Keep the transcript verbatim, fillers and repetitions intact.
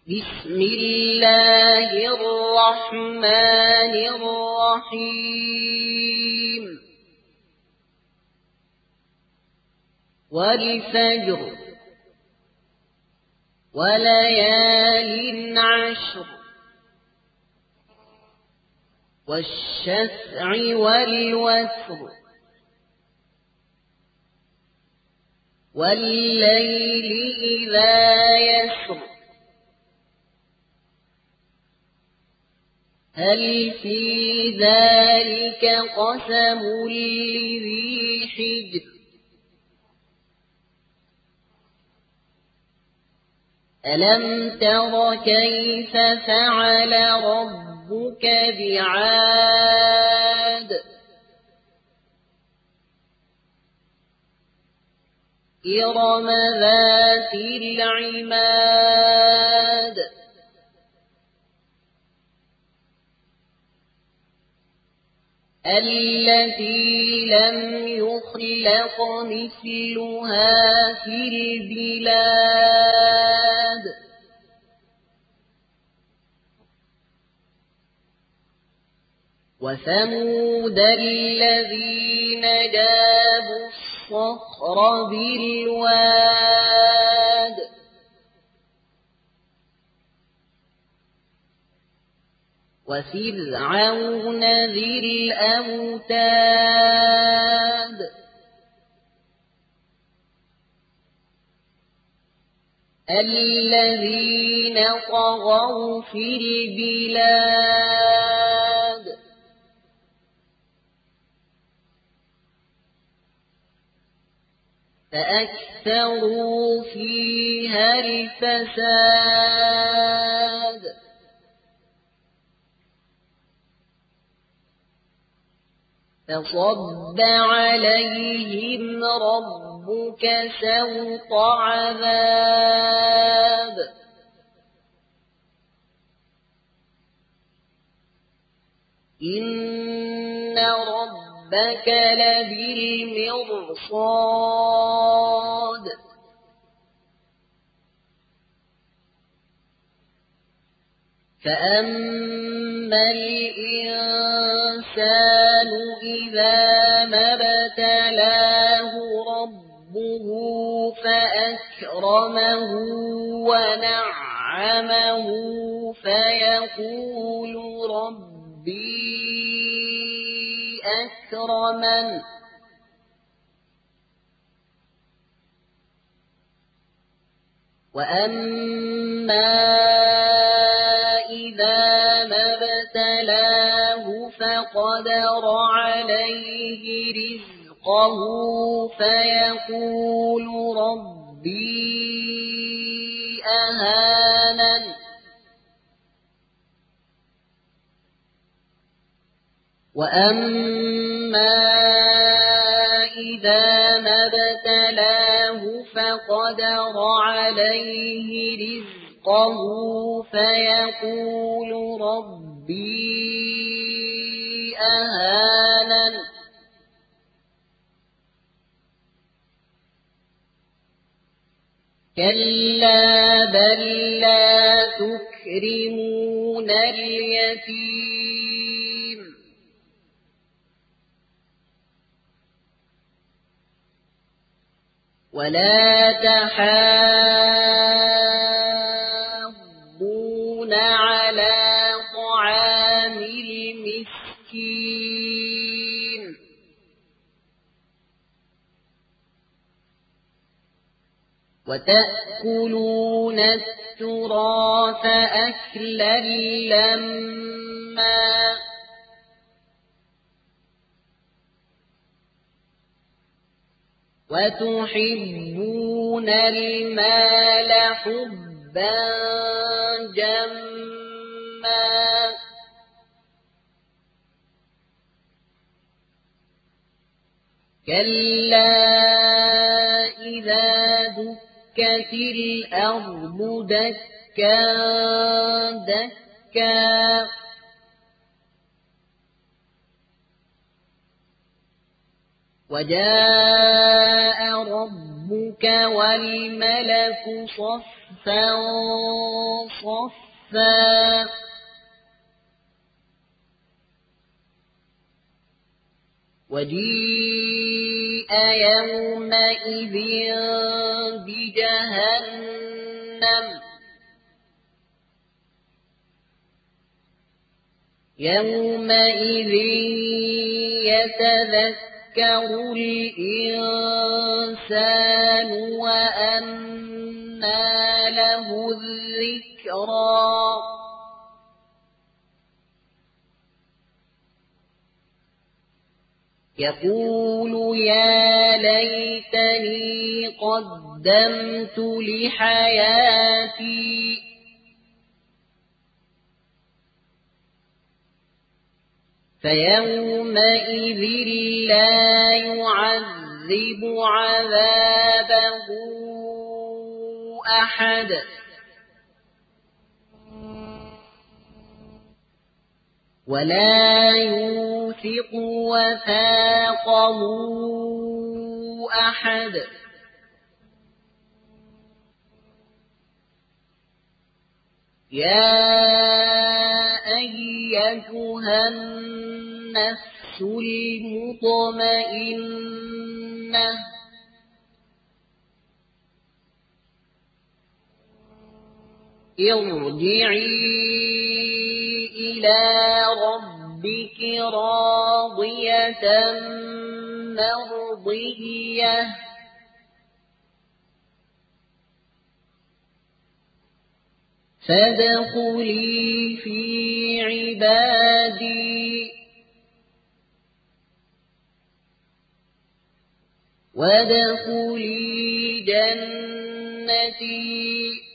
بسم الله الرحمن الرحيم والفجر وليال عشر والشفع والوتر والليل إذا يسر هل في ذلك قسم لذي حجر ألم تر كيف فعل ربك بعاد إرم ذات العماد التي لم يخلق مثلها في البلاد وثمود الذين جابوا الصخر بالواد وفرعون ذي الأوتاد الذين طغوا في البلاد فأكثروا فيها الفساد فصب عليهم ربك سوط عذاب إن ربك لبالمرصاد فأما الإنسان إذا ما ابتلاه ربه فأكرمه ونعمه فيقول ربي أكرمن وأما إذا ما ابتلاه فقدر عليه رزقه فيقول ربي أهانن وأما إذا ما ابتلاه فقدر عليه رزقه فيقول ربي أهانن كلا بل لا تكرمون اليتيم ولا تحاضون على طعام المسكين وتأكلون التراث أكلا لما وتحبون المال حبا جما كلا إذا دكت الأرض دكا دكا وجاء ربك والملك صفا صفا صفا وجيء يومئذ بجهنم يومئذ يتذكر الإنسان وأنى له الذكرى يقول يا ليتني قدمت لحياتي فيومئذ لا يعذب عذابه أحد ولا يوثق وثاقه أحد يا أيتها النفس المطمئنة ارجعي إلى ربك راضية مرضية فادخلي في عبادي وادخلي جنتي